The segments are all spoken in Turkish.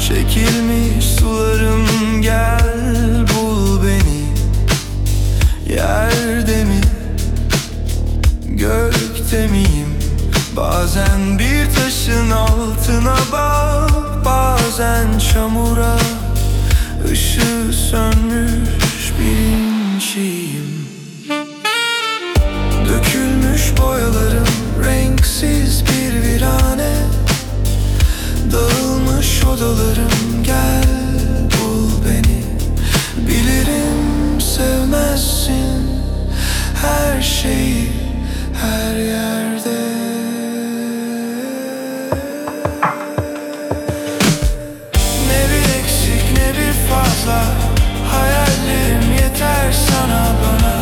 Çekilmiş sularım, gel bul beni. Yerde mi, gökte miyim? Bazen bir taşın altına bak, bazen çamura. Işığı sönmüş bilinciyim. Dökülmüş boyalarım, renksiz bir virane. Dağılmış odalarım, gel bul beni. Bilirim sevmezsin her şeyi, her yerde. Ne bir eksik ne bir fazla, hayallerim yeter sana bana.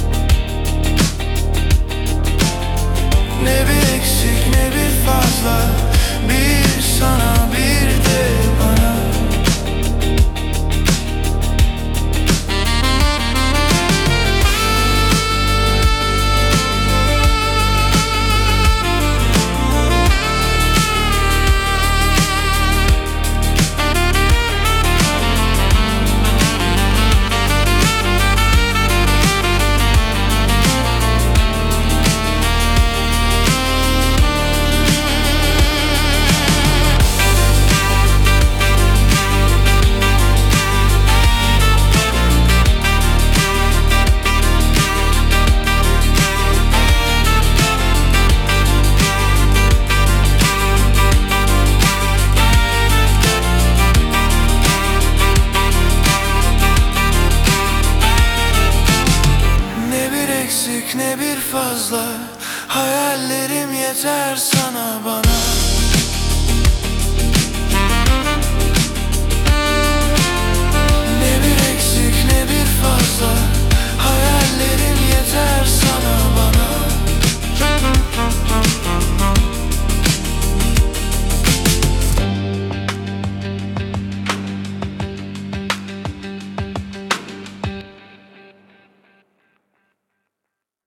Ne bir eksik ne bir fazla,